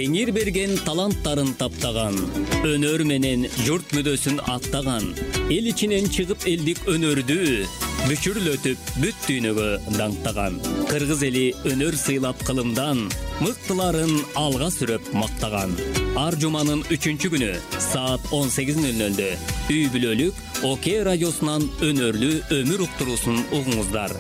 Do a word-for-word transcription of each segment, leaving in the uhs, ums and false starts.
Теңир берген таланттарын таптаган, өнөр менен журт мүдөсүн аттаган, эл ичинен чыгып элдик өнөрдү бүчүрлөтүп бүт дүйнөгө даңктаган. Кыргыз эли өнөр сыйлап кылымдан, мыктыларын алга сүрөп мактаган. Ар жуманын үчүнчү күнү саат он сегиз нөл нөлдө үй бүлөлүк ОК радиосунан өнөрлүү өмүр уктуруусун угуңуздар.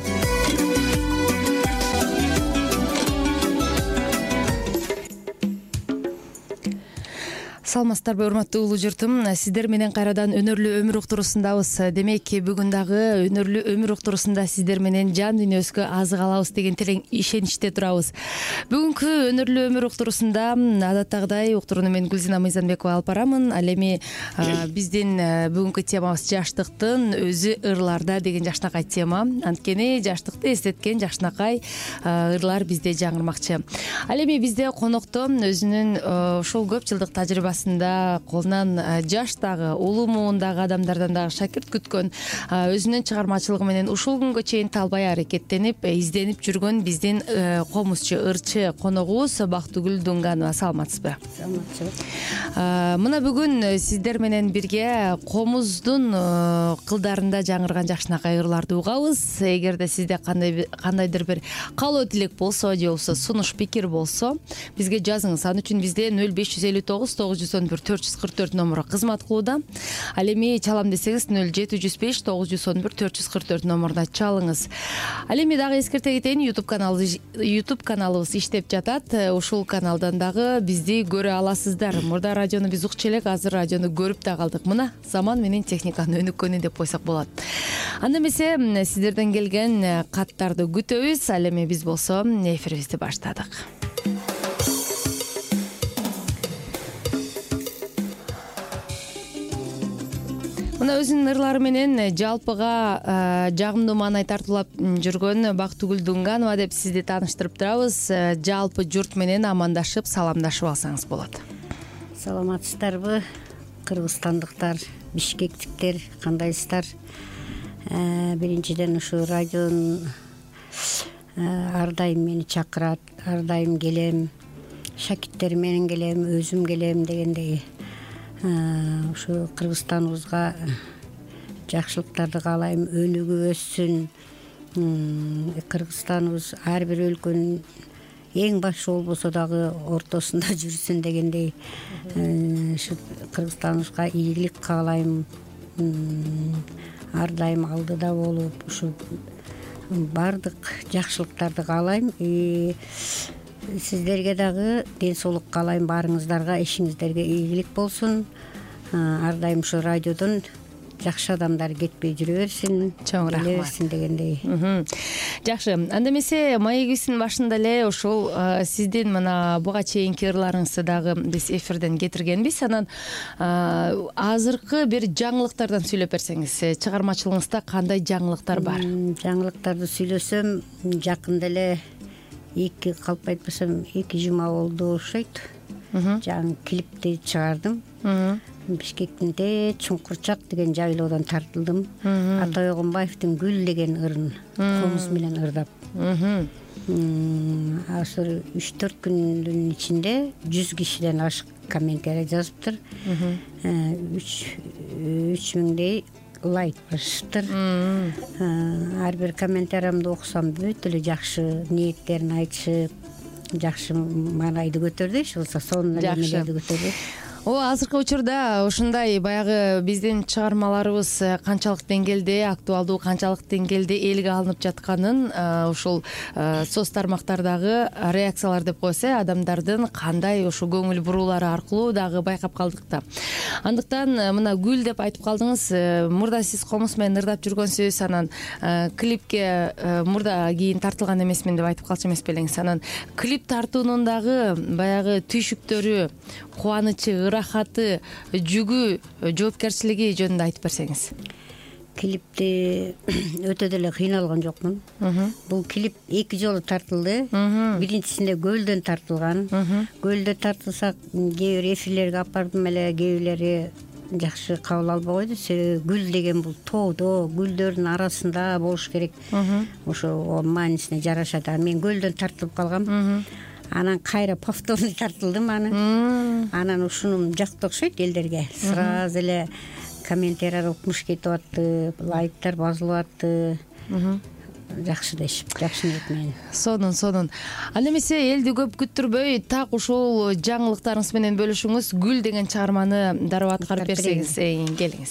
Саламатсыздарбы, урматтуу улуу журтум. Сиздер менен кайрадан өнөрлүү өмүр уктуруусундабыз. Демек, бүгүн дагы өнөрлүү өмүр уктуруусунда сиздер менен жан дүйнөбүзгө азык алабыз деген терең ишеничте турабыз. Бүгүнкү өнөрлүү өмүр уктуруусунда адаттагыдай уктурууну мен Гүлзина Мыйзамбекова алып барамын. Ал эми биздин бүгүнкү темабыз жаштыктын өзү ырларда деген жакшынакай тема. Анткени жаштыкты эстеткен жакшынакай ырлар бизде жаңырмакчы. Ал эми бизде конокто өзүнүн ушул көп жылдык тажрыйбасы колунан жаштагы, улуу муундагы адамдардан дагы шакирт күткөн, өзүнүн чыгармачылыгы менен ушул күнгө чейин талбай аракеттенип, изденип жүргөн биздин комузчу, ырчы коногубуз Бактыгүл Дунганова. Саламатсызбы? Саламатсызбы. Мына бүгүн сиздер менен бирге комуздун кылдарында жаңырган жакшынакай ырларды угабыз. Эгерде сизде кандай кандайдыр бир каалоо тилек болсо, же болбосо сунуш пикир болсо, бизге жазыңыз. Ал үчүн бизде нөл беш жүз элүү тогуз тогуз жүз он бир төрт жүз кырк төрт номуру кызмат кылууда. Ал эми чалам десеңиз нөл жети жүз беш тогуз жүз он бир төрт жүз кырк төрт номуруна чалыңыз. Ал эми дагы эскерте кетейин, YouTube каналыбыз YouTube каналыбыз иштеп жатат. Ушул каналдан дагы бизди көрө аласыздар. Мурда радиону биз укчу элек, азыр радиону көрүп да калдык. Мына заман менен техниканын өнүккөнү деп койсок болот. Анда эмесе сиздерден келген каттарды күтөбүз. Ал эми биз болсо эфирибизди баштадык. Мына өзүнүн ырлары менен жалпыга жагымдуу маанай тартуулап жүргөн Бактыгүл Дунганова деп сизди тааныштырып турабыз. Жалпы журт менен амандашып, саламдашып алсаңыз болот. Саламатсыздарбы, кыргызстандыктар, бишкектиктер, кандайсыздар? Биринчиден ушу радионун ар дайым мени чакырат, ар дайым келем, шакирттерим менен келем, өзүм келем дегендей. Ушу Кыргызстаныбызга жакшылыктарды каалайм, өнүгүп өссүн. Кыргызстаныбыз ар бир өлкөнүн эң башы болбосо дагы ортосунда жүрсүн дегендей. Ушу Кыргызстаныбызга ийгилик каалайм. Ар дайым алдыда болуп, ушу бардык жакшылыктарды каалайм. Сиздерге дагы ден соолук каалайм, баарыңыздарга, ишиңиздерге ийгилик болсун. Ар дайым ушу радиодон жакшы адамдар кетпей жүрө берсин, чоң рахмат берсин дегендей. Жакшы. Анда эмесе маегибиздин башында эле ушул сиздин мына буга чейинки ырларыңызды дагы биз эфирден кетиргенбиз. Анан азыркы бир жаңылыктардан сүйлөп берсеңиз, чыгармачылыгыңызда кандай жаңылыктар бар? Жаңылыктарды сүйлөсөм, жакында эле эки калп айтпасам эки жума болду окшойт. Жаңы клипти чыгардым. Бишкектин Чуңкурчак деген жайлоодон тартылдым. Атай Огонбаевдин Гүл деген ырын комуз менен ырдап. Азыр үч төрт күндүн ичинде жүз кишиден ашык комментарий жазыптыр. үч миңдей лайк басыптыр. Ар бир комментариямды окусам бүт эле жакшы ниеттерин айтышып, жакшы маанайды көтөрдү, иш болсо сонун эле эмелерди көтөрдү. О, азыркы учурда ушундай баягы биздин чыгармаларыбыз канчалык деңгээлде актуалдуу, канчалык деңгээлде элге алынып жатканын ушул соц тармактардагы реакциялар деп койсо, адамдардын кандай ушу көңүл буруулары аркылуу дагы байкап калдык да. Андыктан мына Гүл деп айтып калдыңыз. Мурда сиз комуз менен ырдап жүргөнсүз, анан клипке мурда кийин тартылган эмесмин деп айтып калчу эмес белеңиз. Анан клип тартуунун дагы баягы түйшүктөрү, кубанычы, ырахаты, жүгү, жоопкерчилиги жөнүндө айтып берсеңиз. Клипти өтө деле кыйналган жокмун. Бул клип эки жолу тартылды. Биринчисинде Гөлдөн тартылган. Гөлдө тартылсак, кээ бир эфирлерге алып бардым эле, кээ бирлери жакшы кабыл албай койду. Себеби гүл деген бул тоодо, гүлдөрдүн арасында болуш керек. Ошо маанисине жарашат. Мен Гөлдөн тартылып калгам. анан кайра повторный тартылдым аны. Анан ушунум жакты окшойт элдерге. Сразу эле комментарийлер укмуш кетип атты, лайктар басылып атты. Жакшы дешип, жакшы ниет менен. Сонун, сонун. Анда эмесе элди көп күттүрбөй, так ушул жаңылыктарыңыз менен бөлүшүңүз. Гүл деген чыгарманы дароо аткарып берсеңиз, келиңиз.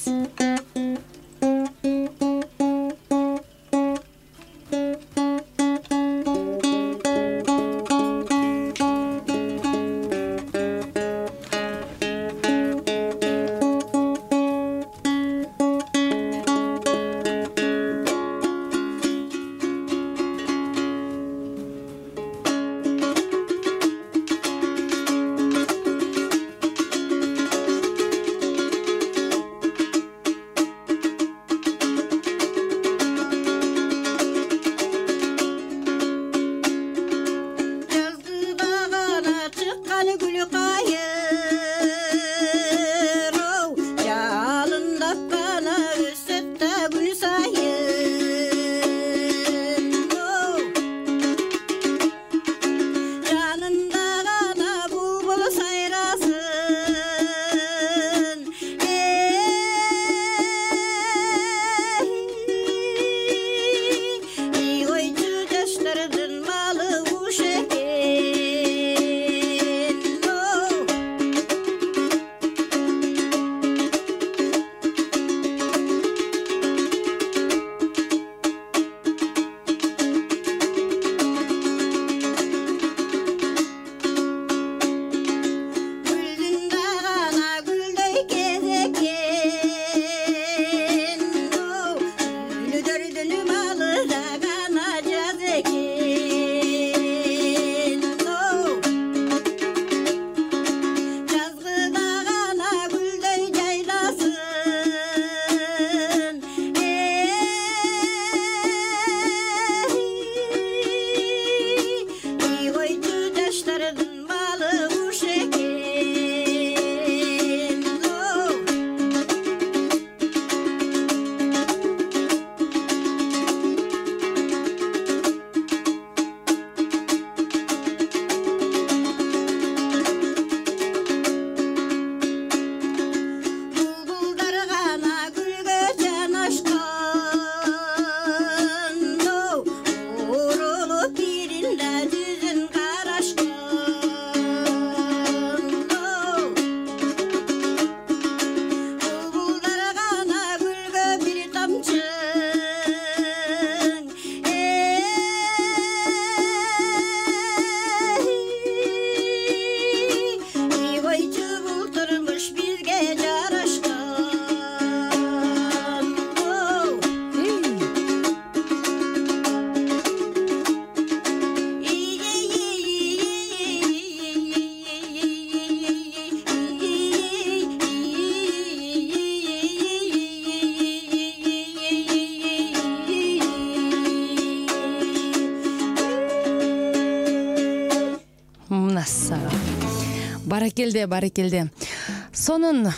Баракелде, баракелде. Сонун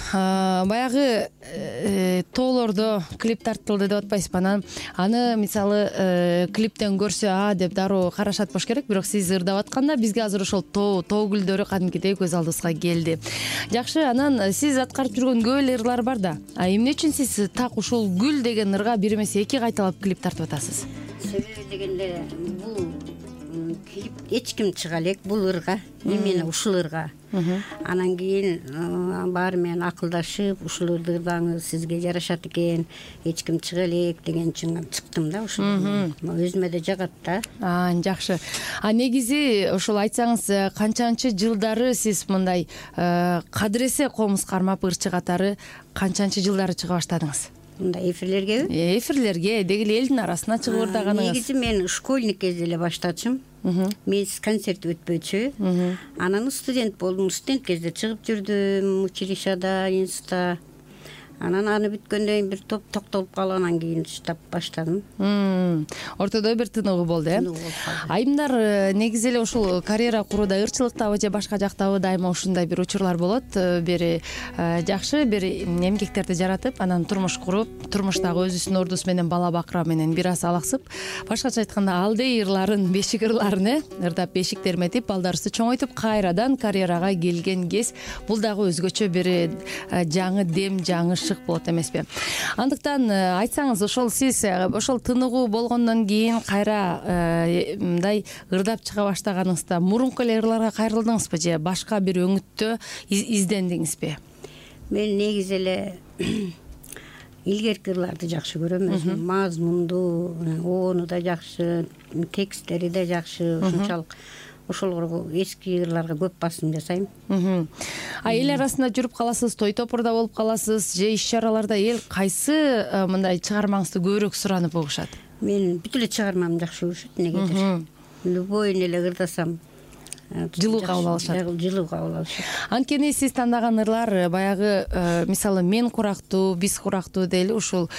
баягы тоолордо клип тартылды деп атпайсызбы? Анан аны мисалы клиптен көрсө а деп дароо карашат болуш керек, бирок сиз ырдап атканда бизге азыр ошол тоо тоо гүлдөрү кадимкидей көз алдыбызга келди. Жакшы, анан сиз аткарып жүргөн көп эле ырлар бар да. А эмне үчүн сиз так ушул гүл деген ырга бир эмес эки кайталап клип тартып атасыз? Себеби дегенде бул клип эч ким чыга элек бул ырга, эмне ушул ырга. Анан кийин баары менен акылдашып, ушул ырдаңыз сизге жарашат экен, эч ким чыга элек деген үчүн чыктым да ушул. Өзүмө да жагат да. А, жакшы. А негизи ошол айтсаңыз, канчанчы жылдары сиз мындай кадыресе комуз кармап ырчы катары канчанчы жылдары чыга баштадыңыз? Мындай эфирлергеби? Эфирлерге, дегиле элдин арасына чыгып ырдаганыңыз. Негизи мен школьник кезде эле баштачым. Мен концерт өтпөчү. Анан студент болдум, студент кезде чыгып жүрдүм, училищада, института. Анан аны бүткөндөн кийин бир топ токтолуп калгандан кийин штаб баштадым. Ортодо бир тыныгуу болду э? Айымдар негизи эле ушул карьера курууда ырчылыктабы же башка жактабы дайыма ушундай бир учурлар болот. Бир жакшы бир эмгектерди жаратып, анан турмуш куруп, турмуштагы өзүнүн ордусу менен бала бакыра менен бир аз алаксып, башкача айтканда алдый ырларын, бешик ырларын э, ырдап бешик терметип, балдарыбызды чоңойтуп, кайрадан карьерага келген кез бул дагы өзгөчө бир жаңы дем, жаңы шык болот эмеспи? Андыктан айтсаңыз, ошол сиз ошол тыныгуу болгондон кийин кайра мындай ырдап чыга баштаганыңызда мурунку эле ырларга кайрылдыңызбы же башка бир өңүттө издендиңизби? Мен негизи эле илгерки ырларды жакшы көрөм өзүм. Мазмунду, оону да жакшы, тексттери да жакшы, ушунчалык ошолорго эски ырларга көп басым жасайм. А эл арасында жүрүп каласыз, той топурда болуп каласыз же иш чараларда эл кайсы мындай чыгармаңызды көбүрөөк суранып угушат? Мен бүт эле чыгармамды жакшы көрүшөт, негедир. Любойун эле ырдасам жылуу кабыл алышат. Жылуу кабыл алышат. Анткени сиз тандаган ырлар баягы мисалы мен курактуу, биз курактуу дейли ушул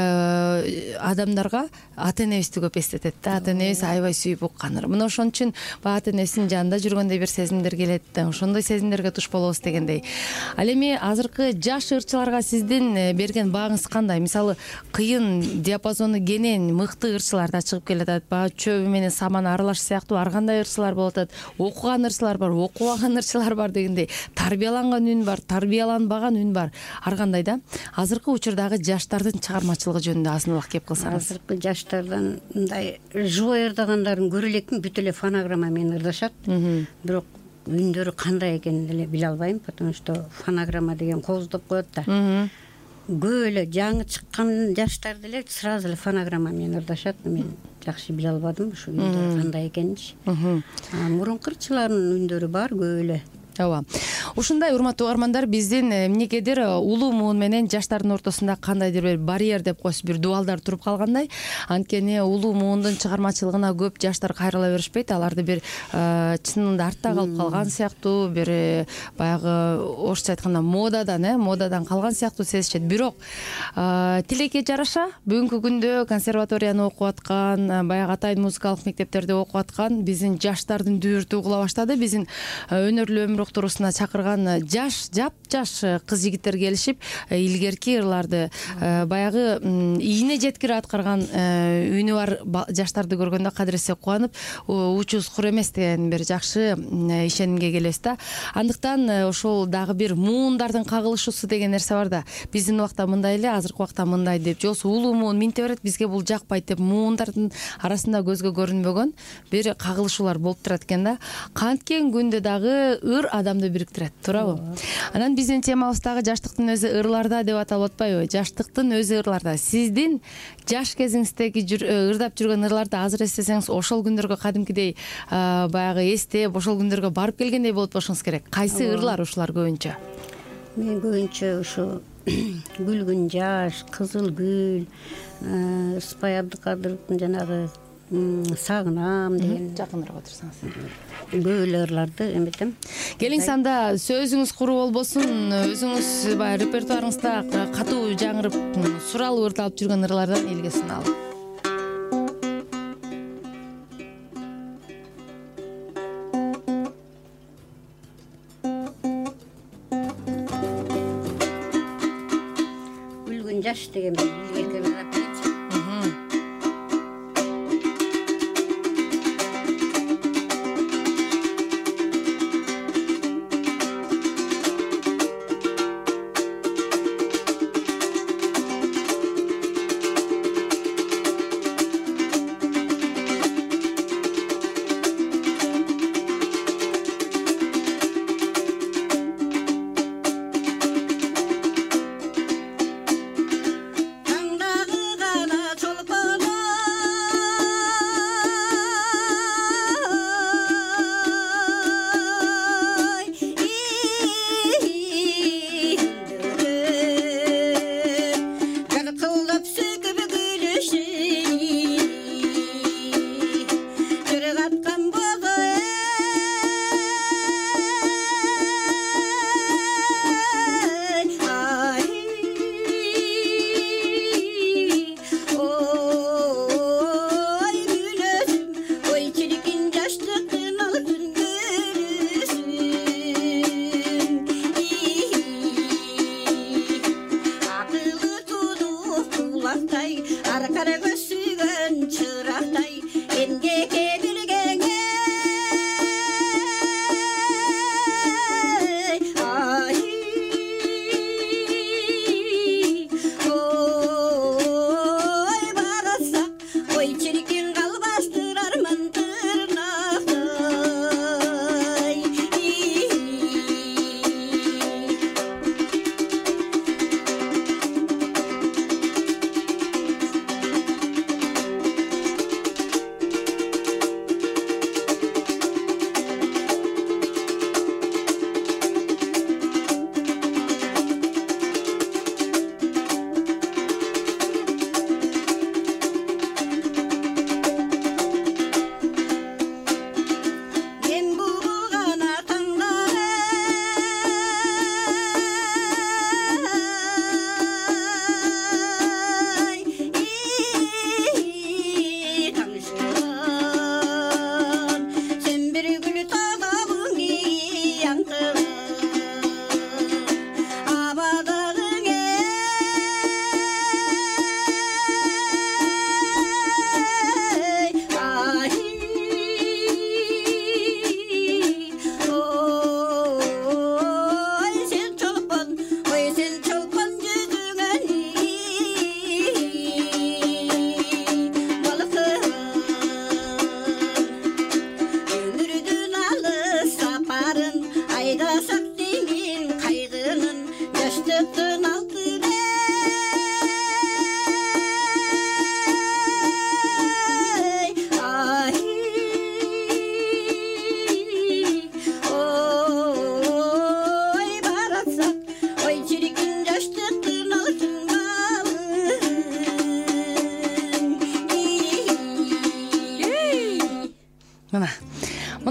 адамдарга ата энебизди көп эстетет да. Ата энебиз аябай сүйүп уккан ыр. Мына ошон үчүн баягы ата энесинин жанында жүргөндөй бир сезимдер келет да. Ошондой сезимдерге туш болобуз дегендей. Ал эми азыркы жаш ырчыларга сиздин берген бааңыз кандай? Мисалы кыйын, диапазону кенен, мыкты ырчылар да чыгып келатат. Баягы чөбү менен саман аралаш сыяктуу ар кандай ырчылар болот атат. Окуган ырчылар бар, окубаган ырчылар бар дегендей. Тарбияланган үн бар, тарбияланбаган үн бар. Ар кандай да. Азыркы учурдагы жаштардын чыгармачылыгы жөнүндө азыныраак кеп кылсаңыз. Азыркы жаштардан мындай жубай ырдагандарын көрө элекмин, бүт эле фонограмма менен ырдашат. Бирок үндөрү кандай экенин деле биле албайм, потому что фонограмма деген кооздоп коет да. Көп эле жаңы чыккан жаштар деле сразу эле фонограмма менен ырдашат. Мен жакшы биле албадым ушу үндөрү кандай экенинчи. Мурунку ырчылардын үндөрү бар көп эле. Ооба. Ушундай урматтуу угармандар, биздин эмнегедир улуу муун менен жаштардын ортосунда кандайдыр бир барьер деп койсо бир дубалдар туруп калгандай. Анткени улуу муундун чыгармачылыгына көп жаштар кайрыла беришпейт. Аларды бир чынында артта калып калган сыяктуу, бир баягы орусча айтканда модадан, э, модадан калган сыяктуу сезишет. Бирок тилекке жараша бүгүнкү күндө консерваторияны окуп аткан, баягы атайын музыкалык мектептерде окуп аткан биздин жаштардын дүбүртү угула баштады. Биздин өнөрлүү өмүр туурусуна чакырган жаш, жап-жаш кыз жигиттер келишип, илгерки ырларды, баягы ийне жеткире аткарган үнү бар жаштарды көргөндө кадыресе кубанып, учубуз кур эмес деген бир жакшы ишенимге келебиз да. Андыктан ошол дагы бир муундардын кагылышуусу деген нерсе бар да. Биздин убакта мындай эле, азыркы убакта мындай деп, жосу улуу муун минте берет, бизге бул жакпайт деп муундардын арасында көзгө көрүнбөгөн бир кагылышуулар болуп турат экен да. Канткен күндө дагы ыр адамды бириктирет, туурабы? Анан биздин темабыз дагы жаштыктын өзү ырларда деп аталып атпайбы? Жаштыктын өзү ырларда. Сиздин жаш кезиңиздеги ырдап жүргөн ырларды азыр эстесеңиз, ошол күндөргө кадимкидей баягы эстеп, ошол күндөргө барып келгендей болуп болушуңуз керек. Кайсы ырлар ушулар көбүнчө? Мен көбүнчө ушу Күлгүн жаш, Кызыл гүл, Ысбай Абдыкадыровдун жанагы Сагынам деген, жакыныраак отурсаңыз. Көп эле ырларды эметем. Келиңиз, анда сөзүңүз куру болбосун, өзүңүз баягы репертуарыңызда катуу жаңырып, суралып ырдалып жүргөн ырлардан элге суналып. Күлгүн жаш деген илгерки ырдап келчи. Tandagı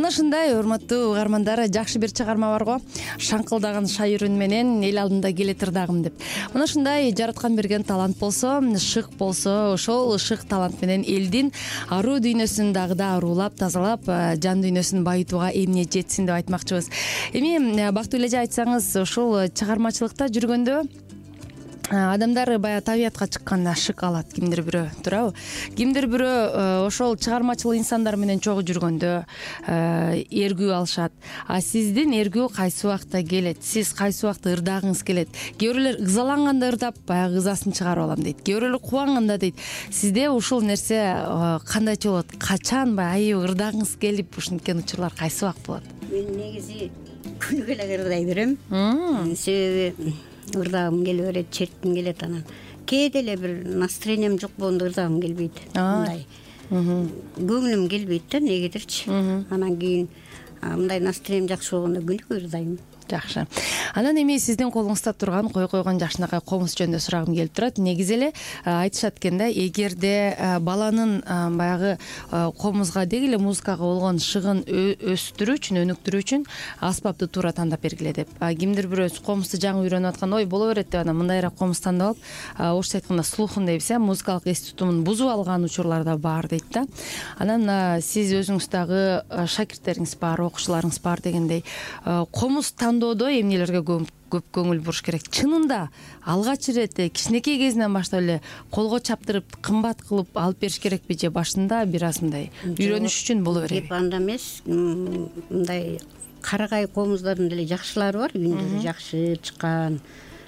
мына ушундай урматтуу угармандар, жакшы бир чыгарма бар го, шаңкылдаган шайырын менен эл алдында келет ырдагым деп. Мына ушундай жараткан берген талант болсо, шык болсо, ошол шык талант менен элдин аруу дүйнөсүн дагы да аруулап, тазалап, жан дүйнөсүн байытууга эмне жетсин деп айтмакчыбыз. Эми бактылуу эле айтсаңыз, ушул чыгармачылыкта жүргөндө адамдар баягы табиятка чыкканда шык алат, кимдир бирөө, туурабы? Кимдир бирөө ошол чыгармачыл инсандар менен чогуу жүргөндө эргүү алышат. А сиздин эргүү кайсы убакта келет? Сиз кайсы убакта ырдагыңыз келет? Кээ бирлер ызаланганда ырдап, баягы ызасын чыгарып алам дейт. Кээ бирлер кубанганда дейт. Сизде ушул нерсе кандайча болот? Качан баягы айып ырдагыңыз келип ушинткен учурлар кайсы убакыт болот? Мен негизи күнүгө эле ырдай берем. Себеби ырдагым келе берет, чертким келет, анан кээде эле бир настроением жок болгондо ырдагым келбейт. Мындай көңүлүм келбейт да, негедирчи. Анан кийин мындай настроением жакшы болгондо күнүгө ырдайм. Жакшы. Анан эми сиздин колуңузда турган кой койгон жашынакай комуз жөнүндө сурагым келип турат. Негизи эле айтышат экен да, эгерде баланын баягы комузга деги эле музыкага болгон шыгын өстүрүү үчүн, өнүктүрүү үчүн аспапты туура тандап бергиле деп. Кимдир бирөө комузду жаңы үйрөнүп аткан, ой боло берет деп анан мындайраак комуз тандап алып, орусча айтканда слухун дейбиз, музыкалык эс тутумун бузуп алган учурлар да бар дейт да. Анан сиз өзүңүз дагы шакирттериңиз бар, окуучуларыңыз бар дегендей, комуз тандоодо эмнелерге көп көңүл буруш керек? Чынында алгач ирет кичинекей кезинен баштап эле колго чаптырып, кымбат кылып алып бериш керекпи, же башында бир аз мындай үйрөнүш үчүн боло береби? Кеп анда эмес, мындай карагай комуздардын деле жакшылары бар, үндөрү жакшы чыккан.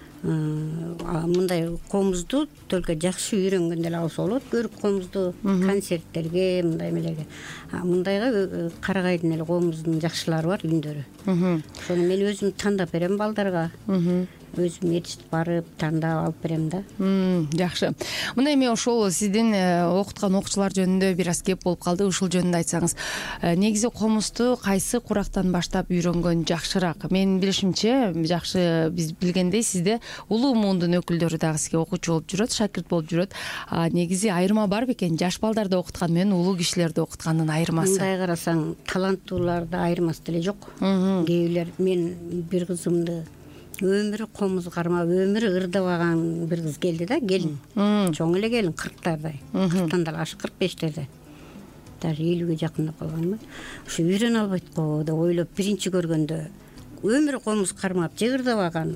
Мындай комузду только жакшы үйрөнгөндө эле алса болот. Көрүк комузду концерттерге, мындай эмелерге. Мындайга карагайдын эле комуздун жакшылары бар, үндөрү. Ошону мен өзүм тандап берем балдарга. Өзүм этиштип барып тандап алып берем да. Жакшы. Мына эми ошол сиздин окуткан окуучулар жөнүндө бир аз кеп болуп калды. Ушул жөнүндө айтсаңыз, негизи комузду кайсы курактан баштап үйрөнгөн жакшыраак? Менин билишимче, жакшы биз билгендей, сизде улуу муундун өкүлдөрү дагы сизге окуучу болуп жүрөт, шакирт болуп жүрөт. А негизи айырма бар бекен? Жаш балдарды окуткан менен улуу кишилерди окуткандын айырмасы? Мындай карасаң, таланттууларда айырмасы деле жок. Кээ бирлер, мен бир кызымды өмүрү комуз кармап, өмүрү ырдабаган бир кыз келди да, келин. Чоң эле келин, кырктардай. кырктан да ашык, кырк бештерде. Даже элүүгө жакындап калганмы? Ушу үйрөнө албайт го деп ойлоп биринчи көргөндө, өмүрү комуз кармап, же ырдабаган.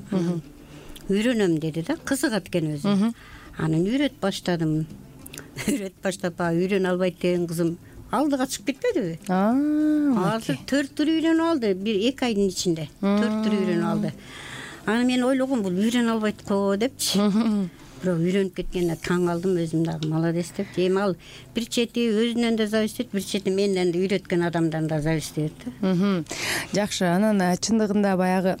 Үйрөнөм деди да, кызыгат экен өзү. Анан үйрөт баштадым. Үйрөт баштап, үйрөнө албайт деген кызым алдыга чыгып кетпедиби? Азыр төрт тур үйрөнүп алды, бир эки айдын ичинде. төрт тур үйрөнүп алды. Анан мен ойлогом, бул үйрөнө албайт го депчи. Бирок үйрөнүп кеткенине таң калдым, өзүм дагы молодец деп. Эми ал бир чети өзүнөн да зависит, бир чети менден да үйрөткөн адамдан да зависит этти. Жакшы. Анан чындыгында баягы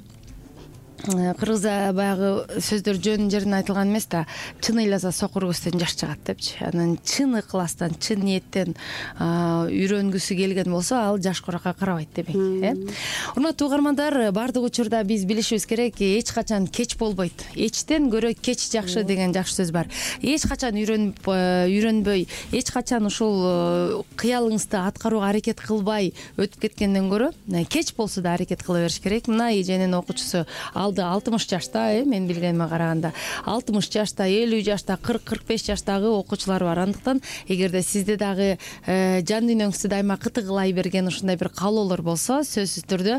кыргызда баягы сөздөр жөн жерин айтылган эмес да, чын ыйласа сокур көздөн жаш чыгат депчи. Анан чын ыкластан, чын ниеттен үйрөнгүсү келген болсо, ал жаш куракка карабайт демек, э? Урматтуу угармандар, бардык учурда биз билишибиз керек, эч качан кеч болбойт. Эчтен көрө кеч жакшы деген жакшы сөз бар. Эч качан үйрөнүп, үйрөнбөй, эч качан ушул кыялыңызды аткарууга аракет кылбай өтүп кеткенден көрө, кеч болсо да аракет кыла бериш керек. Мына эженин окуучусу алтымыш жашта, э, мен билгениме караганда алтымыш жашта, элүү жашта, кырк кырк беш жаштагы окуучулар бар. Андыктан эгерде сизде дагы жан дүйнөңүздү дайыма кытыгылай берген ушундай бир каалоолор болсо, сөзсүз түрдө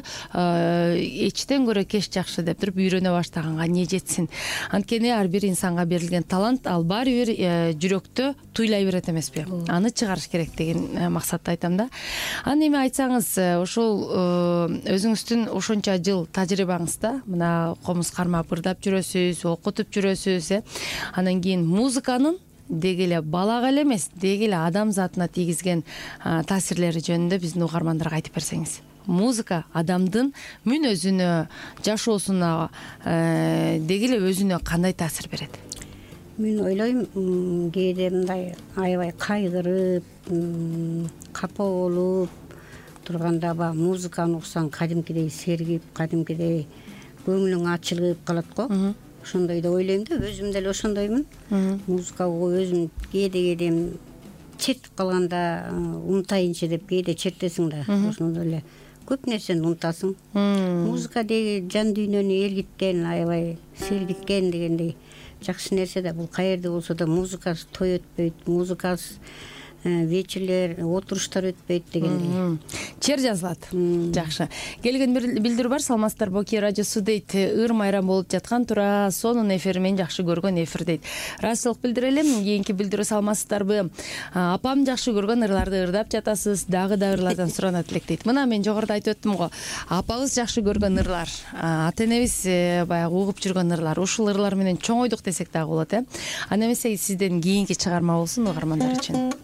эчтен көрө кеч жакшы деп туруп үйрөнө баштаганга не жетсин. Анткени ар бир инсанга берилген талант, ал баары бир жүрөктө туйлай берет эмеспи? Аны чыгарыш керек деген максатта айтам да. Анан эми айтсаңыз, ошол өзүңүздүн ошонча жыл тажрыйбаңызда, мына комуз кармап ырдап жүрөсүз, окутуп жүрөсүз, э? Анан кийин музыканын деги эле балага эле эмес, деги эле адам затына тийгизген таасирлери жөнүндө биздин угармандарга айтып берсеңиз. Музыка адамдын мүнөзүнө, жашоосуна, деги эле өзүнө кандай таасир берет? Мен ойлойм, кээде мындай аябай кайгырып, капа болуп турганда ба музыканы уксаң кадимкидей сергип, кадимкидей көңүлүң ачылып калат го. Ошондой деп ойлойм да, өзүм деле ошондоймун. Музыка өзүм кээде кээде чертип калганда унутайынчы деп кээде чертесиң да, ошондо эле көп нерсени унутасың. Музыка деги жан дүйнөнү ээргиткен, аябай сергиткен дегендей жакшы нерсе да. Бул каерде болсо да музыкасыз той өтпөйт, музыкасыз вечерлер, отуруштар өтпөйт дегендей. Чер жазылат. Жакшы. Келген билдирүү бар, саламатсыздар, Боки радиосу дейт. Ыр майрам болуп жаткан тура сонун эфир мен жакшы көргөн эфир дейт. Расылык билдирелим. Кийинки билдирүү саламатсыздарбы? Апам жакшы көргөн ырларды ырдап жатасыз, дагы да ырлардан суранат элек дейт. Мына мен жогоруда айтып өттүм го. Апабыз жакшы көргөн ырлар, ата энебиз баягы угуп жүргөн ырлар, ушул ырлар менен чоңойдук десек дагы болот, э. Аны эмесе сизден кийинки чыгарма болсун угармандар үчүн.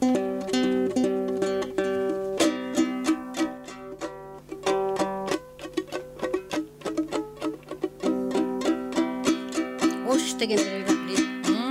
Деген бир ыйлап билет.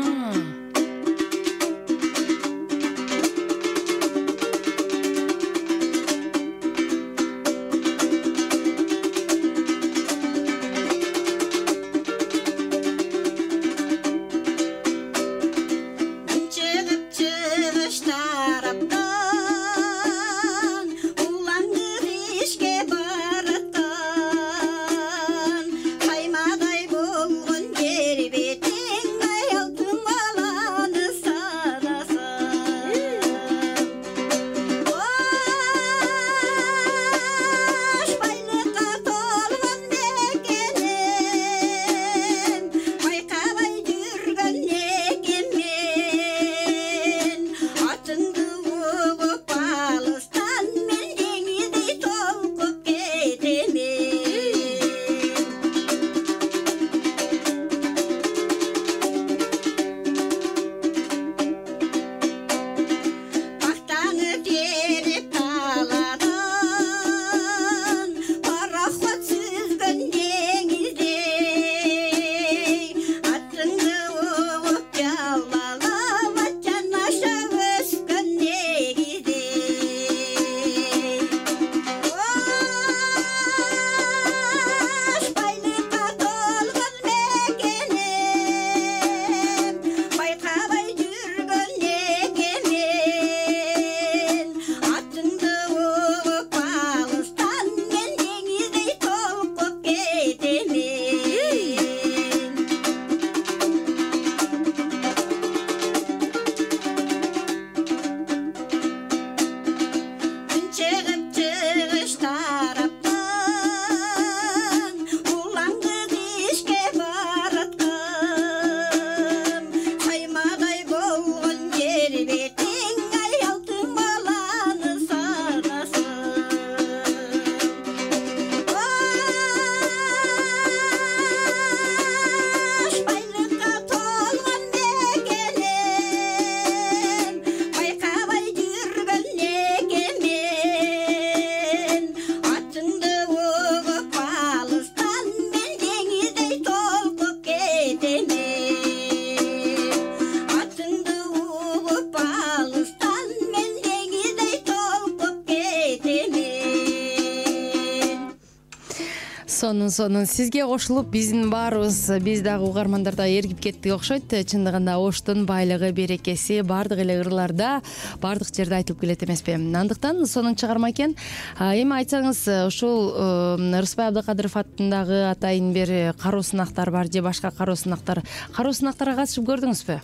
сонун сонун сизге кошулуп биздин баарыбыз биз дагы угармандарда эргип кеттик окшойт. Чындыгында оштун байлыгы, берекеси баардык эле ырларда, баардык жерде айтылып келет эмеспи? Андыктан сонун чыгарма экен. Эми айтсаңыз, ушул Рыспай Абдыкадыров атындагы атайын бир кароо сынактар бар же башка кароо сынактар? Кароо сынактарга катышып көрдүңүзбү?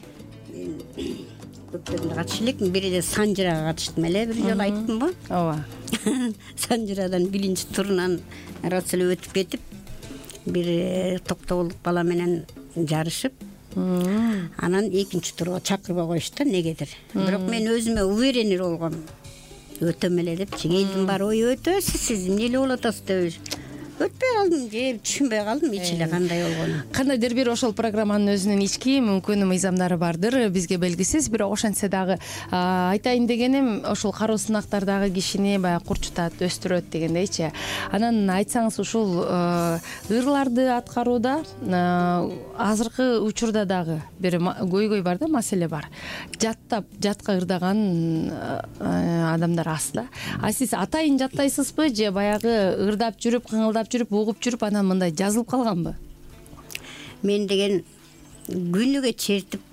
Көптөрүнө катышып элекмин. Бир эле Санжырага катыштым эле, бир жолу айттымбы? Ооба. Санжырадан биринчи турунан Расыл өтүп кетип, бир токтоболдук бала менен жарышып, анан экинчи турга чакырбай коюшту негедир. Бирок мен өзүмө уверенер болгом. Өтөм эле депчи. Элдин баары ой өтөсүз, сиз эмне эле болуп атасыз деп. Өтпөй калдым, же түшүнбөй калдым ич эле кандай болгонун. Кандайдыр бир ошол программанын өзүнүн ички мүмкүн мыйзамдары бардыр, бизге белгисиз. Бирок ошентсе дагы айтайын дегеним, ошол кароо сынактардагы кишини баягы курчутат, өстүрөт дегендейчи. Анан айтсаңыз, ушул ырларды аткарууда азыркы учурда дагы бир көйгөй бар да, маселе бар. Жаттап, жатка ырдаган адамдар аз да. А сиз атайын жаттайсызбы же баягы ырдап жүрүп, кыңылдап жүрүп, угуп жүрүп, анан мындай жазылып калганбы? Мен деген күнүгө чертип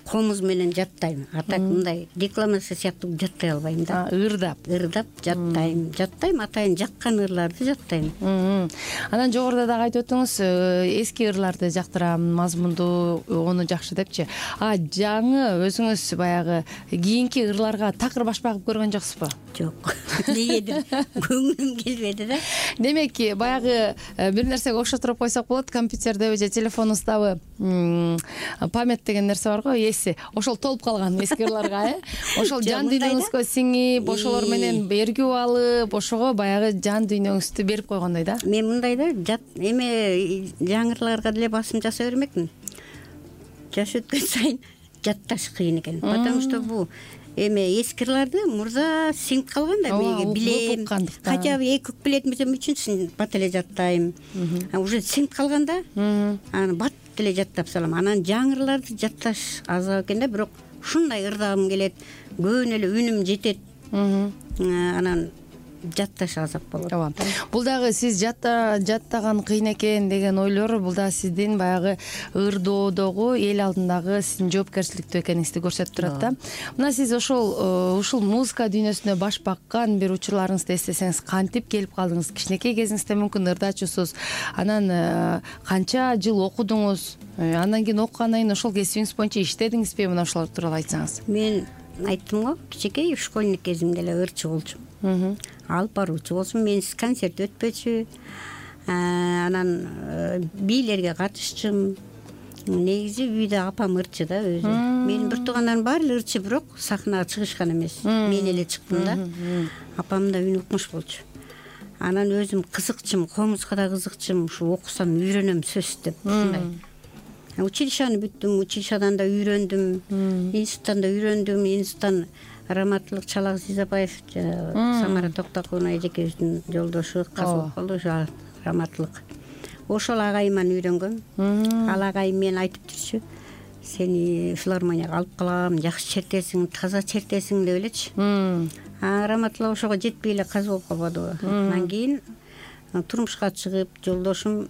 комуз менен жаттайм. А так мындай декламация сыяктуу жаттай албайм да. Ырдап. Ырдап жаттайм. Жаттайм, атайын жаккан ырларды жаттайм. Анан жогоруда дагы айтып өтүңүз, эски ырларды жактырам, мазмунду, ону жакшы депчи. А жаңы өзүңүз баягы кийинки ырларга такыр баш багып көргөн жоксузбу? Жок. Негедир көңүлүм келбеди да. Демек, баягы бир нерсеге окшотуруп койсок болот, компьютердеби же телефонуңуздагы память деген нерсе бар го, эси. Ошол толуп калган эски ырларга, э? Ошол жан дүйнөңүзгө сиңип, ошолор менен бергүү алып, ошого баягы жан дүйнөңүздү берип койгондой да. Мен мындай да, жат эме жаңырларга деле басым жасай бермекмин. Жаш өткөн сайын жатташ кыйын экен. Потому что бул эме эски ырларды мурда сиңип калган да, меге билем. Хотя бы эки үк билетим десем үчүнчүсүн бат эле жаттайм. Уже сиңип калганда, аны бат эле жаттап салам. Анан жаңырларды жатташ азап экен да, бирок ушундай ырдагым келет, көбүн эле үнүм жетет. Анан жатташ азап болот. Ооба. Бул дагы сиз жатта жаттаган кыйын экен деген ойлор, бул да сиздин баягы ырдоодогу эл алдындагы сиздин жоопкерчиликтүү экениңизди көрсөтүп турат да. Мына сиз ошол ушул музыка дүйнөсүнө баш баккан бир учурларыңызды эстесеңиз, кантип келип калдыңыз? Кичинекей кезиңизде мүмкүн ырдачусуз. Анан канча жыл окудуңуз? Андан кийин окугандан кийин ошол кесибиңиз боюнча иштедиңизби? Мына ошолор тууралуу айтсаңыз. Мен айттым го, кичинекей школьник кезимде эле ырчы болчумун. Алып баруучу болсун, менсиз концерт өтпөчү. Анан бийлерге катышчым. Негизи үйдө апам ырчы да өзү. Менин бир туугандарым баары эле ырчы, бирок сахнага чыгышкан эмес. Мен эле чыктым да. Апам да үн укмуш болчу. Анан өзүм кызыкчым, комузга да кызыкчым, ушу окусам үйрөнөм сөз деп. Ушундай. Училищаны бүттүм, училищадан да үйрөндүм, институттан да үйрөндүм. Институттан Раматтылык Чалагзизабаев, Самара Токтокуловна эжекебиздин жолдошу казылып калды, ошо Раматтылык. Ошол агайыман үйрөнгөм. Ал агайым мен айтып жүрчү, сени филармонияга алып калам, жакшы чертесиң, таза чертесиң деп элечи. А Раматтылык ошого жетпей эле каза болуп калбады. Андан кийин турмушка чыгып, жолдошум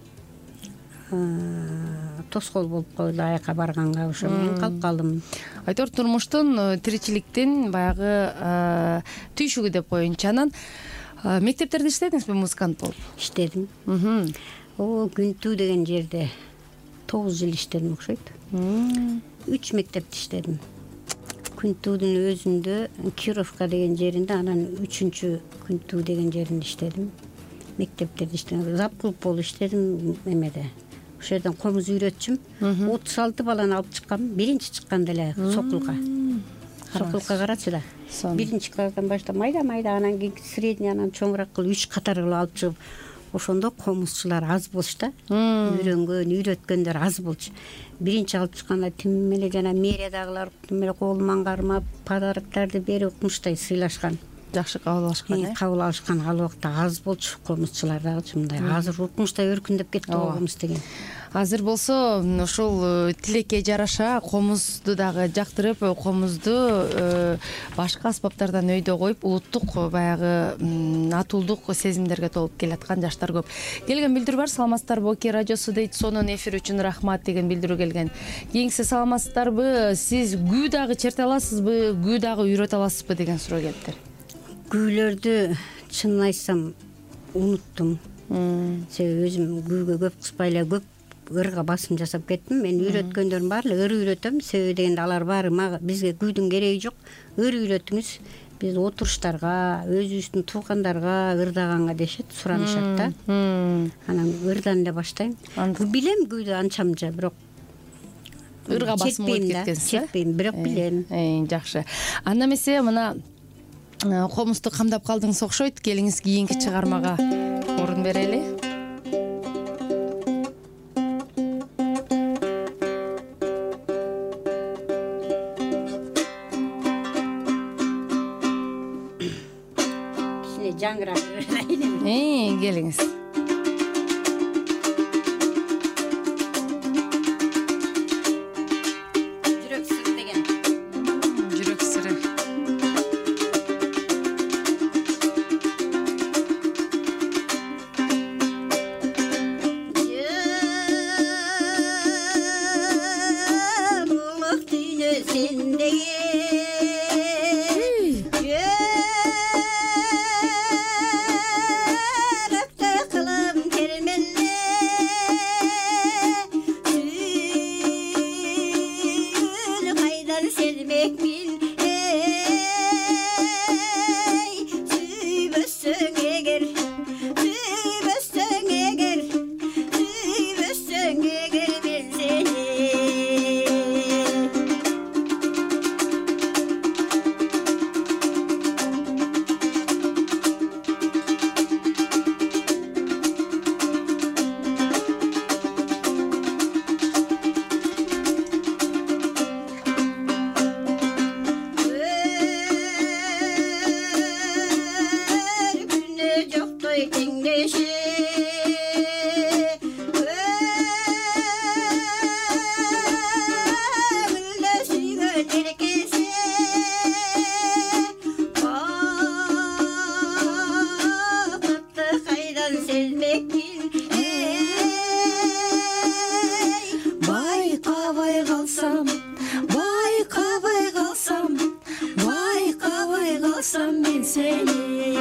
тоскоол болуп койду, аяка барганга, ошо мен калып калдым. Айтор турмуштун, тиричиликтин баягы түйшүгү деп коеюнчу. Анан мектептерде иштедиңизби музыкант болуп? Иштедим. О, Күнтүү деген жерде тогуз жыл иштедим окшойт. үч мектепте иштедим. Күнтүүдүн өзүндө Кировка деген жеринде, анан үчүнчү Күнтүү деген жеринде иштедим. Мектептерде иштедим. Запклуб болуп иштедим эмеде. Ошол жерден комуз үйрөтчүм. отуз алты баланы алып чыккам. Биринчи чыкканда эле Сокулга. Сокулга карачы да. Биринчи класстан баштап майда-майда, анан кийин средний, анан чоңураак кылып үч катар кылып алып чыгып, ошондо комузчулар аз болчу да. Үйрөнгөн, үйрөткөндөр аз болчу. Биринчи алып чыкканда тим эле жана мэриядагылар тим эле колуман кармап, подароктарды берип, укмуштай сыйлашкан. Жакшы кабыл алышкан, э? Кабыл алышкан. Ал убакта аз болчу комузчулар дагы мындай. Азыр укмуштай өркүндөп кетти комуз деген. Азыр болсо ушул тилекке жараша комузду дагы жактырып, комузду башка аспаптардан өйдө коюп, улуттук баягы атуулдук сезимдерге толуп келаткан жаштар көп. Келген билдирүү бар, саламатсыздарбы, Оки радиосу дейт, сонун эфир үчүн рахмат деген билдирүү келген. Кийинкиси саламатсыздарбы, сиз күү дагы черте аласызбы, күү дагы үйрөтө аласызбы деген суроо келиптир. Күүлөрдү чынын айтсам унуттум. Себеби өзүм күүгө көп кыспай эле көп ырга басым жасап кеттим. Мен үйрөткөндөрүм баары эле ыр үйрөтөм. Себеби дегенде алар баары бизге күүдүн кереги жок. Ыр үйрөтүңүз. Биз отуруштарга, өзүбүздүн туугандарга ырдаганга дешет, суранышат да. Анан ырдан эле баштайм. Билем күүдү анча-мынча, бирок ырга басым болуп кеткенсиз. Четпейм, бирок билем. Жакшы. Анда эмесе мына комузду камдап калдыңыз окшойт. Келиңиз кийинки чыгармага орун берели. Кичине жаңырак ырайын. Э, келиңиз. кеше өмүлдө сүйгөн эркесе бакытты кайдан сезбекмин байкабай калсам байкабай калсам байкабай калсам мен сени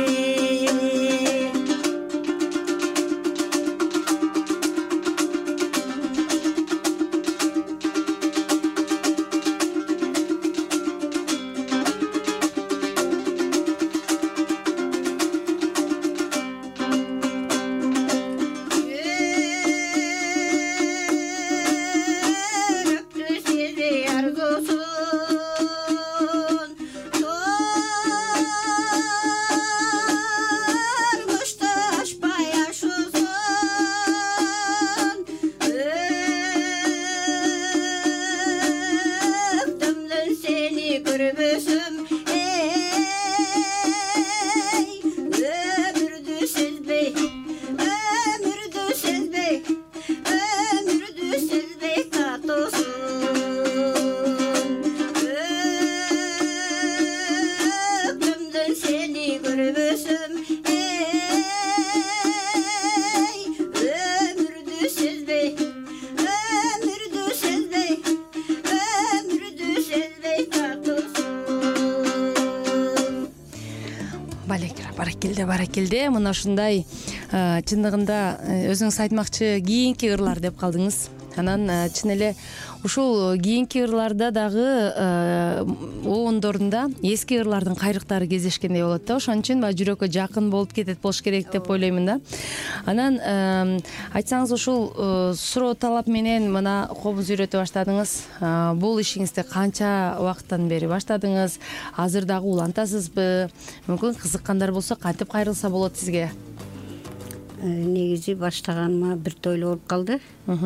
баракелде баракелде мына ушундай чындыгында өзүңүз айтмакчы кийинки ырлар деп калдыңыз. Анан чын эле ушул кийинки ырларда дагы оондорунда эски ырлардын кайрыктары кездешкендей болот да. Ошон үчүн баягы жүрөккө жакын болуп кетет болуш керек деп ойлоймун да. Анан айтсаңыз ушул суроо талап менен мына кобуз үйрөтө баштадыңыз. Бул ишиңизди канча убакыттан бери баштадыңыз? Азыр дагы улантасызбы? Мүмкүн кызыккандар болсо кантип кайрылса болот сизге? Негизи баштаганыма бир тойлуу болуп калды.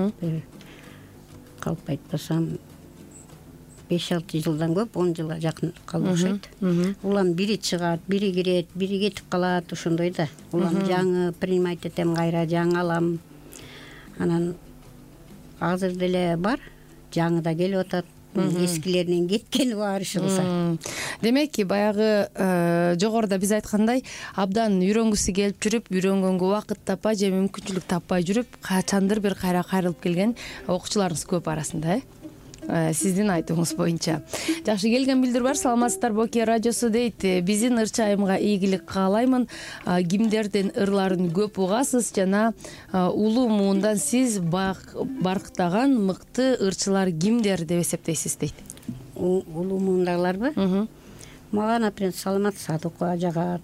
Калп айтпасам беш алты жылдан көп, он жылга жакын калып окшойт. Улам бири чыгат, бири кирет, бири кетип калат, ошондой да. Улам жаңы принимать этем, кайра жаңы алам. Анан азыр деле бар, жаңы да келип атат. Эскилеринен кеткени бар иши кылса. Демек, баягы жогоруда биз айткандай, абдан үйрөнгүсү келип жүрүп, үйрөнгөнгө убакыт таппай же мүмкүнчүлүк таппай жүрүп, качандыр бир кайра кайрылып келген окуучуларыңыз көп арасында, э? Сиздин айтууңуз боюнча. Жакшы, келген билдирүү бар. Саламатсыздарбы, Оке радиосу дейт. Биздин ырча айымга ийгилик каалаймын. Кимдердин ырларын көп угасыз жана улуу муундан сиз барктаган мыкты ырчылар кимдер деп эсептейсиз дейт. Улуу муундагыларбы? Мага, например, Саламат Садыкова жагат.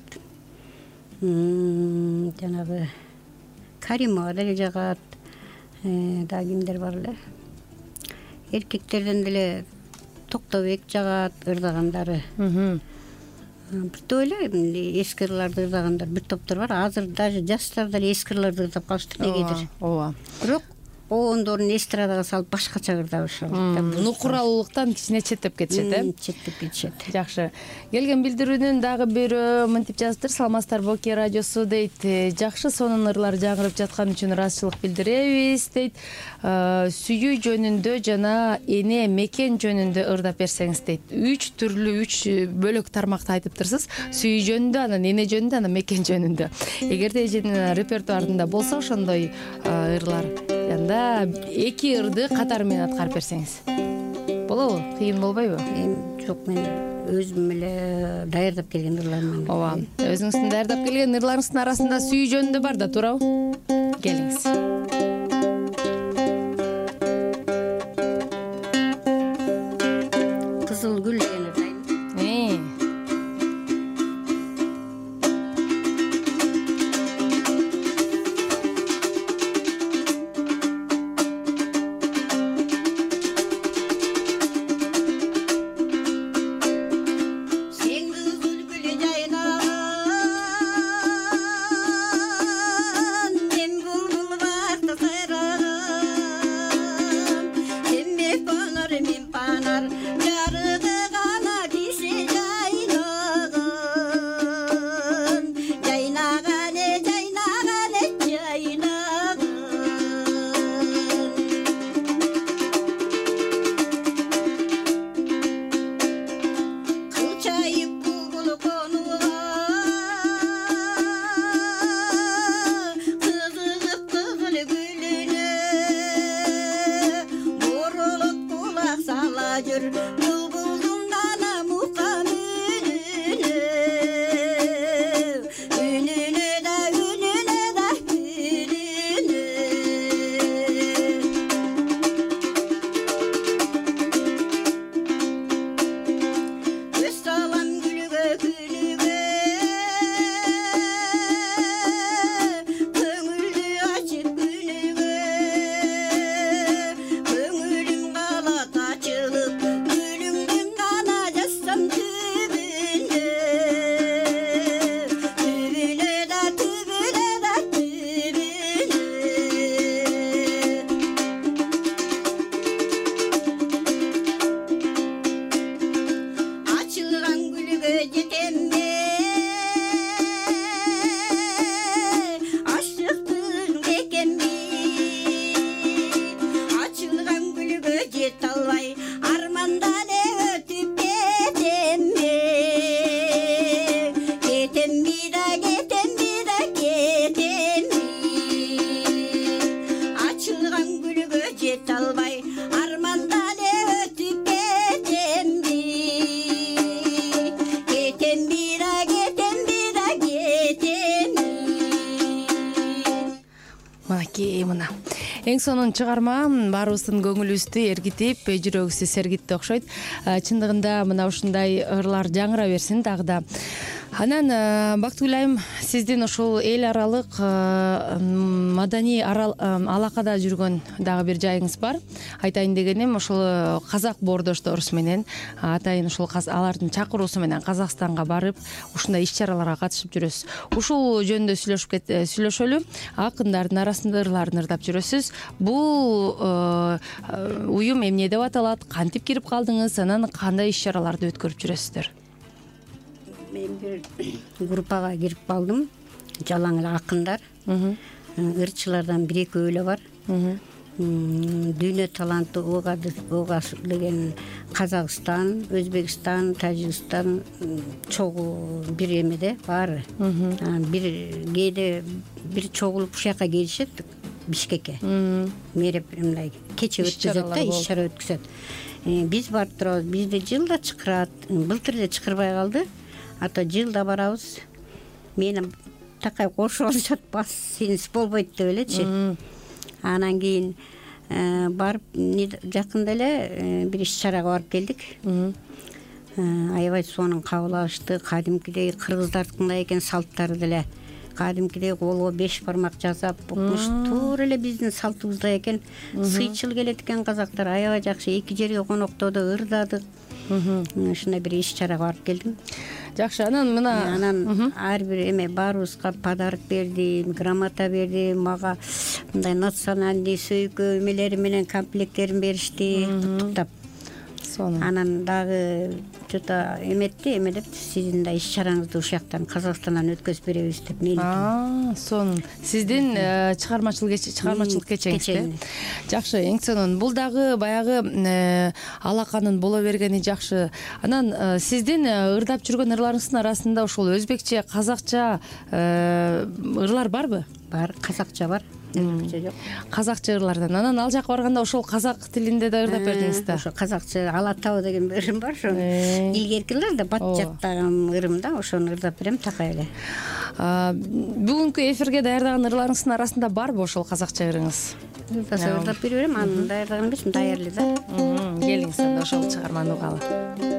Жанагы Каримова деле жагат. Да кимдер бар эле? Эркектерден деле Токтобек жагат ырдагандары. Бир топ эле эски ырларды ырдагандар бир топтор бар. Азыр даже жаштар деле эски ырларды ырдап калыштыр негедир. Ооба. Бирок оондорун эстрадага салып башкача ырдабышат. Нукуралуулуктан кичине четтеп кетишет, э? Четтеп кетишет. Жакшы. Келген билдирүүнүн дагы бирөө мынтип жазыптыр. Саламатсыздарбы, Оке радиосу дейт. Жакшы, сонун ырлар жаңырып жаткан үчүн ыраазычылык билдиребиз дейт. Сүйүү жөнүндө жана эне мекен жөнүндө ырдап берсеңиз дейт. Үч түрлүү, үч бөлөк тармакты айтыптырсыз. Сүйүү жөнүндө, анан эне жөнүндө, анан мекен жөнүндө. Эгерде эженин репертуарында болсо ошондой ырлар, анда эки ырды катары менен аткарып берсеңиз болобу? Кыйын болбойбу? Жок, мен өзүм эле даярдап келген ырларым. Ооба, өзүңүздүн даярдап келген ырларыңыздын арасында сүйүү жөнүндө бар да, туурабы? Келиңиз. Кызыл гүл деген ырдайм. Мен панар, жарыдыга мынакей мына эң сонун чыгарма баарыбыздын көңүлүбүздү эргитип жүрөгүбүздү сергитти окшойт. Чындыгында мына ушундай ырлар жаңыра берсин дагы да. Анан Бактыгүл айым, сиздин ушул эл аралык маданий алакада жүргөн дагы бир жайыңыз бар. Айтайын дегеним, ушул казак боордошторубуз менен атайын ушул алардын чакыруусу менен Казакстанга барып, ушундай иш-чараларга катышып жүрөсүз. Ушул жөнүндө сүйлөшүп сүйлөшөлү. Акындардын арасында ырларын ырдап жүрөсүз. Бул уюм эмне деп аталат? Кантип кирип калдыңыз? Анан кандай иш-чараларды өткөрүп жүрөсүздөр? Мен бир группага кирип калдым. Жалаң эле акындар, ырчылардан бир экөө эле бар. Дүйнө таланты Огас деген Казакстан, Өзбекстан, Тажикстан чогуу бир эмеде баары. Бир кээде бир чогулуп ушул жака келишет Бишкекке. Мереп мындай кече өткөзөт да, иш-чара өткөзөт. Биз барып турабыз, бизди жылда чакырат. Былтыр эле чакырбай калды. Ата жылда барабыз. Мени такай кошуп алышат, бас сенис болбойт деп элечи. Анан кийин барып жакында эле бир иш-чарага барып келдик. Аябай сонун кабыл алышты. Кадимкидей кыргыздардыкындай экен салттары деле. Кадимкидей колго беш бармак жасап, букмуш туура эле биздин салтыбыздай экен. Сыйчыл келет экен казактар. Аябай жакшы эки жерге коноктоду, ырдадык. Ушундай бир иш-чарага барып келдим. Жакшы, анан мына анан ар бир эме баарыбызга подарок берди, грамота берди, мага мындай национальный сөйкө эмелери менен комплекттерин беришти, куттуктап. Сонун. Анан дагы что-то эметти, эме деп, сиздин да иш-чараңызды ушул жактан Казакстандан өткөзүп беребиз деп мени. Сонун. Сиздин чыгармачылык чыгармачылык кечеңизде. Жакшы, эң сонун. Бул дагы баягы алаканын боло бергени жакшы. Анан сиздин ырдап жүргөн ырларыңыздын арасында ушул өзбекче, казакча ырлар барбы? Бар, казакча бар. Казакча ырлардан. Анан ал жака барганда ошол казак тилинде да ырдап бердиңиз да. Ошо казакча Ала табы деген бир ырым бар, ошо илгерки ырдар да, бат жактаган ырым да, ошону ырдап берем такай эле. Бүгүнкү эфирге даярдаган ырларыңыздын арасында барбы ошол казакча ырыңыз? Ырдаса ырдап бере берем, аны даярдаган эмесмин, даяр эле да. Келиңиз анда ошол чыгарманы угалы.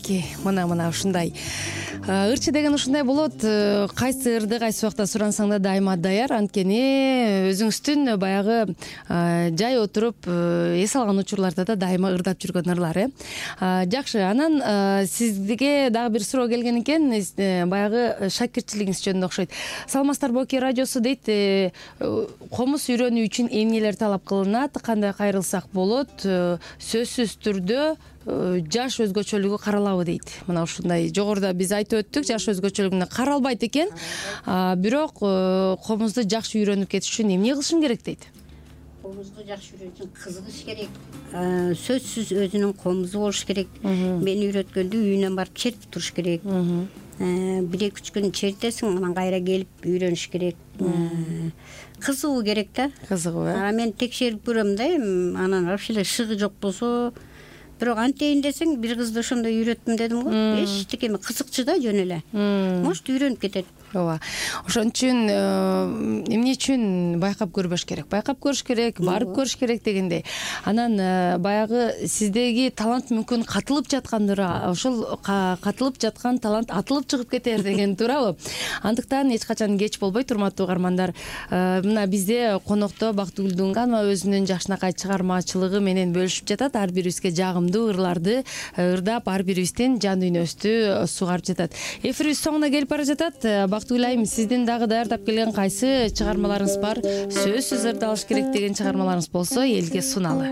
мынакей мына мына ушундай ырчы деген ушундай болот. Кайсы ырды кайсы убакта сурансаң да дайыма даяр. Анткени өзүңүздүн баягы жай отуруп эс алган учурларда да дайыма ырдап жүргөн ырлар э. Жакшы, анан сизге дагы бир суроо келген экен, баягы шакиртчилигиңиз жөнүндө окшойт. Саламатсыздарбы, Оке радиосу дейт, комуз үйрөнүү үчүн эмнелер талап кылынат, кандай кайрылсак болот? Сөзсүз түрдө жаш өзгөчөлүгү каралабы дейт. Мына ушундай жогоруда биз айтып өттүк, жаш өзгөчөлүгүнө каралбайт экен. Бирок комузду жакшы үйрөнүп кетиш үчүн эмне кылышым керек дейт? Комузду жакшы үйрөнүш үчүн кызыгыш керек. Сөзсүз өзүнүн комузу болуш керек. Мен үйрөткөндө үйүнөн барып чертип туруш керек. Бир эки үч күн чертесиң, анан кайра келип үйрөнүш керек. Кызыгуу керек да. Кызыгуу э. Мен текшерип көрөм да, анан вообще эле шыгы жок болсо, бирок антейин десең, бир кызды ошондой үйрөттүм дедим го. Эчтеке эме, кызыкчы да жөн эле. Может, үйрөнүп кетет. Ооба. Ошон үчүн эмне үчүн байкап көрбөш керек? Байкап көрүш керек, барып көрүш керек дегендей. Анан баягы сиздеги талант мүмкүн катылып жаткандыр, ошол катылып жаткан талант атылып чыгып кетер деген туурабы? Андыктан эч качан кеч болбойт, урматтуу угармандар. Мына бизде конокто Бактыгүл Дунганова өзүнүн жакшынакай чыгармачылыгы менен бөлүшүп жатат. Ар бирибизге жагымдуу ырларды ырдап, ар бирибиздин жан дүйнөбүздү сугарып жатат. Эфирибиз соңуна келип бара жатат. Бактыгүл айым, сиздин дагы даярдап келген кайсы чыгармаларыңыз бар? Сөзсүз ырдалыш керек деген чыгармаларыңыз болсо, элге суналы.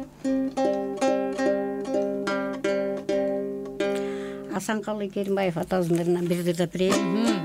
Асанкалы Керимбаев атабыздын ырынан бир ырдап берейин.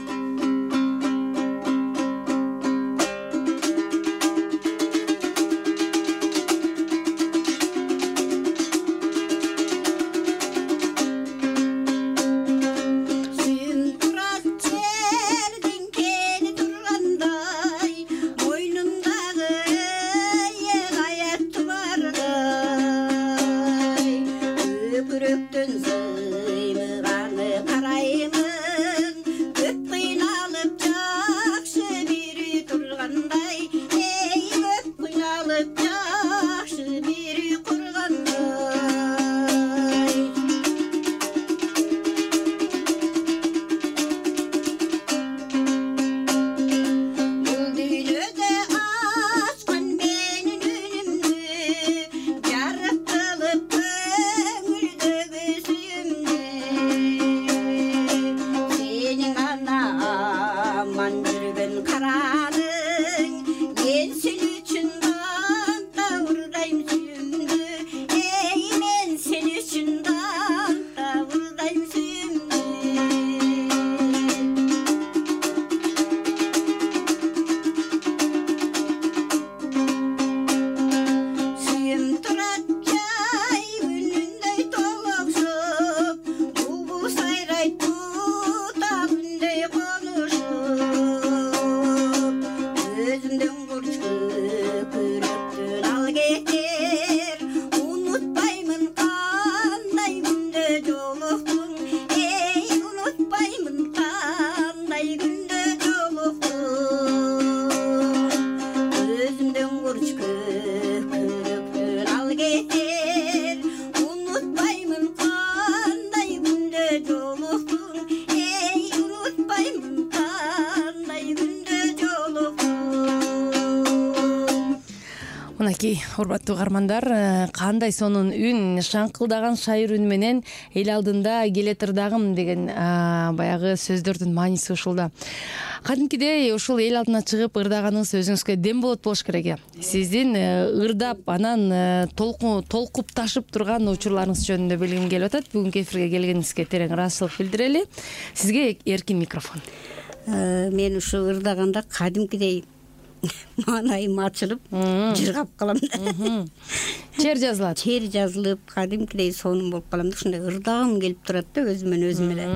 Урматтуу угармандар, кандай сонун үн, шаңкылдаган шайыр үн менен эл алдында келет ырдагым деген баягы сөздөрдүн мааниси ушул да. Кадимкидей ушул эл алдына чыгып ырдаганыңыз өзүңүзгө дем болот болуш керек. Сиздин ырдап, анан толкуп ташып турган учурларыңыз жөнүндө билгим келип атат. Бүгүнкү эфирге келгениңизге терең ыраазычылык билдирели. Сизге эркин микрофон. Мен ушу ырдаганда кадимкидей маанайым ачылып, жыргап калам да. Чер жазылат. Чер жазылып, кадимкидей сонун болуп калам да, ушундай ырдагым келип турат да өзүмөн өзүм эле.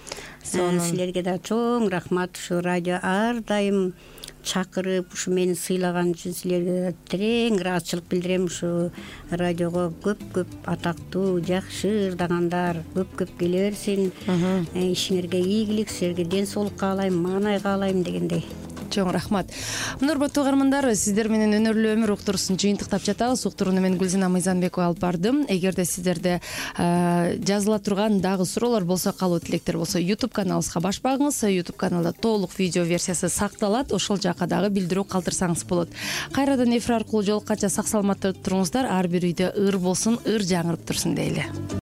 Силерге да чоң рахмат, ушу радио ар дайым чакырып, ушу мени сыйлаган үчүн силерге терең ыраазычылык билдирем. Ушу радиого көп-көп атактуу, жакшы ырдагандар көп-көп келе берсин. Ишиңерге ийгилик, силерге ден соолук каалайм, маанай каалайм дегендей. чоң рахмат. Урматтуу угармандар, сиздер менен өнөрлүү өмүр уктуруусун жыйынтыктап жатабыз. Уктурууну мен Гүлзина Мыйзамбекова алып бардым. Эгерде сиздерде жазыла турган дагы суроолор болсо, калуу тилектер болсо, YouTube каналыбызга баш багыңыз. YouTube каналда толук видео версиясы сакталат. Ошол жака дагы билдирүү калтырсаңыз болот. Кайрадан эфир аркылуу жолукканча сак саламатта туруңуздар. Ар бир үйдө ыр болсун, ыр жаңырып турсун дейли.